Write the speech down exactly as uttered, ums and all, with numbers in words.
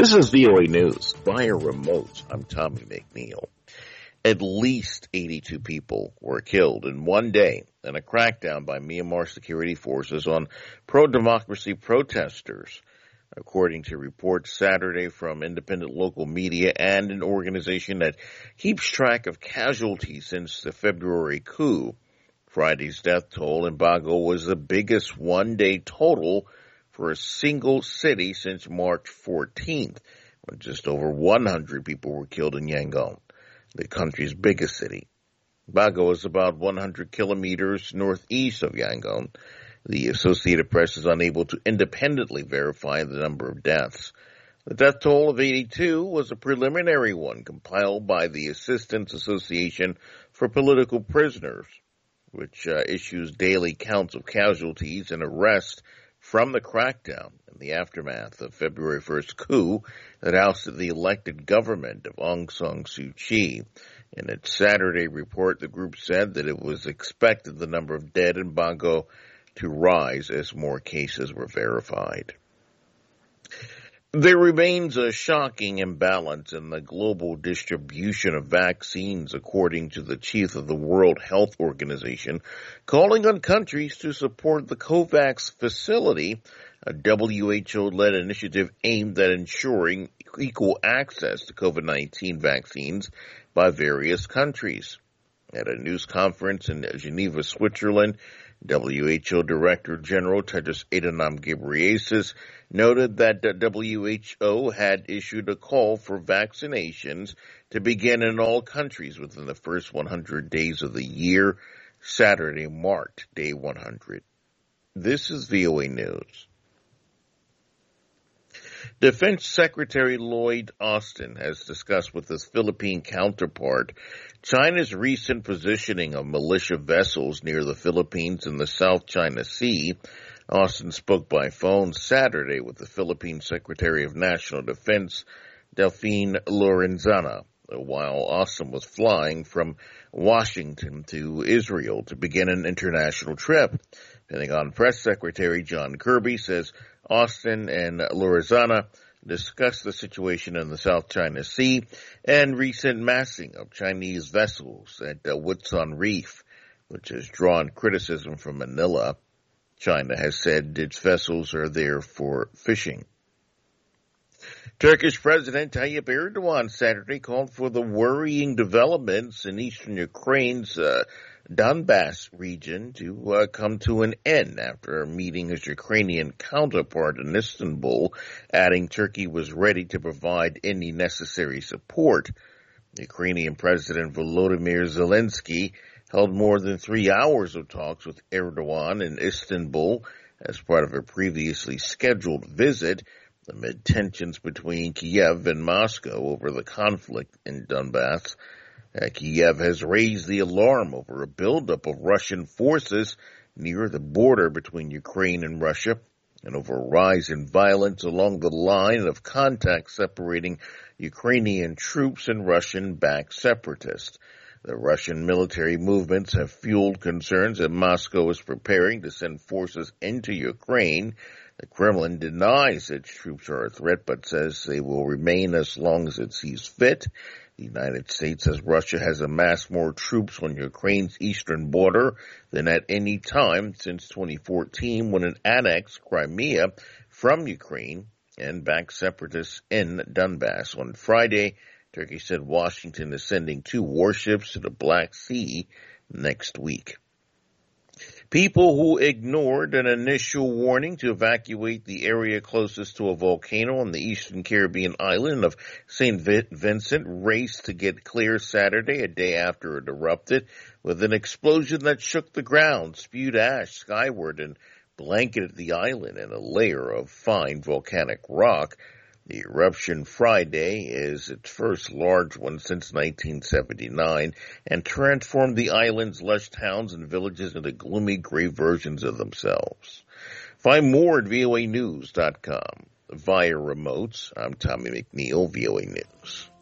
This is V O A News via remote. I'm Tommy McNeil. At least eighty-two people were killed in one day in a crackdown by Myanmar security forces on pro-democracy protesters, according to reports Saturday from independent local media and an organization that keeps track of casualties since the February coup. Friday's death toll in Bago was the biggest one-day total for a single city since March fourteenth, when just over one hundred people were killed in Yangon, the country's biggest city. Bago is about one hundred kilometers northeast of Yangon. The Associated Press is unable to independently verify the number of deaths. The death toll of eighty-two was a preliminary one compiled by the Assistance Association for Political Prisoners, which uh, issues daily counts of casualties and arrests from the crackdown in the aftermath of February first coup that ousted the elected government of Aung San Suu Kyi. In its Saturday report, the group said that it was expected the number of dead in Bago to rise as more cases were verified. There remains a shocking imbalance in the global distribution of vaccines, according to the chief of the World Health Organization, calling on countries to support the COVAX facility, a W H O-led initiative aimed at ensuring equal access to COVID nineteen vaccines by various countries. At a news conference in Geneva, Switzerland, W H O Director General Tedros Adhanom Ghebreyesus noted that the W H O had issued a call for vaccinations to begin in all countries within the first one hundred days of the year. Saturday marked day one hundred. This is V O A News. Defense Secretary Lloyd Austin has discussed with his Philippine counterpart China's recent positioning of militia vessels near the Philippines in the South China Sea. Austin spoke by phone Saturday with the Philippine Secretary of National Defense, Delfin Lorenzana, while Austin was flying from Washington to Israel to begin an international trip. Pentagon Press Secretary John Kirby says Austin and Lorenzana discussed the situation in the South China Sea and recent massing of Chinese vessels at uh, Woodsong Reef, which has drawn criticism from Manila. China has said its vessels are there for fishing. Turkish President Tayyip Erdogan Saturday called for the worrying developments in eastern Ukraine's uh, Donbass region to uh, come to an end after meeting his Ukrainian counterpart in Istanbul, adding Turkey was ready to provide any necessary support. Ukrainian President Volodymyr Zelensky held more than three hours of talks with Erdogan in Istanbul as part of a previously scheduled visit amid tensions between Kiev and Moscow over the conflict in Donbass. Uh, Kiev has raised the alarm over a buildup of Russian forces near the border between Ukraine and Russia and over a rise in violence along the line of contact separating Ukrainian troops and Russian-backed separatists. The Russian military movements have fueled concerns that Moscow is preparing to send forces into Ukraine. The Kremlin denies its troops are a threat, but says they will remain as long as it sees fit. The United States says Russia has amassed more troops on Ukraine's eastern border than at any time since twenty fourteen, when it annexed Crimea from Ukraine and backed separatists in Donbass. On Friday, Turkey said Washington is sending two warships to the Black Sea next week. People who ignored an initial warning to evacuate the area closest to a volcano on the eastern Caribbean island of Saint Vincent raced to get clear Saturday, a day after it erupted, with an explosion that shook the ground, spewed ash skyward, and blanketed the island in a layer of fine volcanic rock. The eruption Friday is its first large one since nineteen seventy-nine and transformed the island's lush towns and villages into gloomy gray versions of themselves. Find more at V O A news dot com. Via remotes, I'm Tommy McNeil, V O A News.